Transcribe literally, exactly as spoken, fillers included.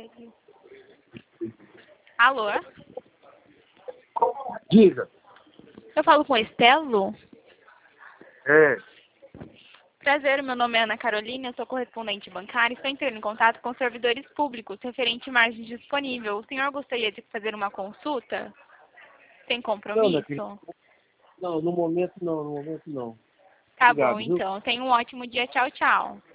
Estélio. Alô? Diga. Eu falo com o Estelo? É. Prazer, meu nome é Ana Carolina, eu sou correspondente bancária e estou entrando em contato com servidores públicos referente à margem disponível. O senhor gostaria de fazer uma consulta? Sem compromisso? Não, não, no momento não, no momento não. Tá Obrigado, bom, viu? então. Tenha um ótimo dia. Tchau, tchau.